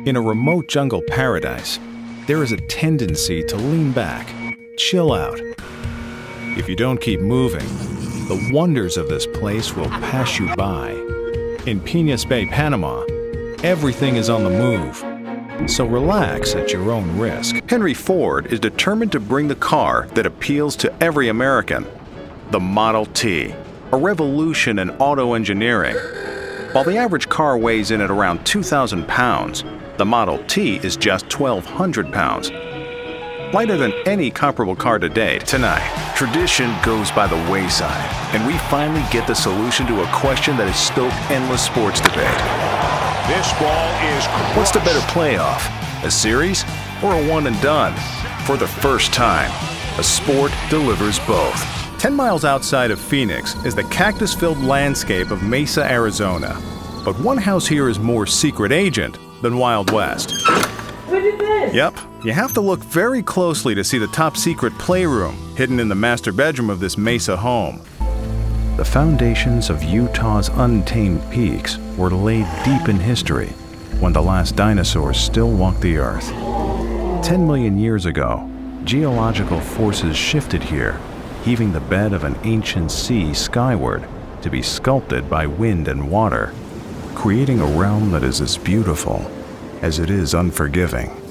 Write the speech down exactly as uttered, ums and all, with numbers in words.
In a remote jungle paradise, there is a tendency to lean back, chill out. If you don't keep moving, the wonders of this place will pass you by. In Piñas Bay, Panama, everything is on the move, so relax at your own risk. Henry Ford is determined to bring the car that appeals to every American, the Model T, a revolution in auto engineering. While the average car weighs in at around two thousand pounds, the Model T is just twelve hundred pounds. Lighter than any comparable car to date. Tonight, tradition goes by the wayside, and we finally get the solution to a question that has stoked endless sports debate. This ball is crushed. What's the better playoff, a series or a one and done? For the first time, a sport delivers both. Ten miles outside of Phoenix is the cactus-filled landscape of Mesa, Arizona. But one house here is more secret agent than Wild West. What is this? Yep, you have to look very closely to see the top-secret playroom hidden in the master bedroom of this Mesa home. The foundations of Utah's untamed peaks were laid deep in history when the last dinosaurs still walked the earth. Ten million years ago, geological forces shifted here, heaving the bed of an ancient sea skyward to be sculpted by wind and water, creating a realm that is as beautiful as it is unforgiving.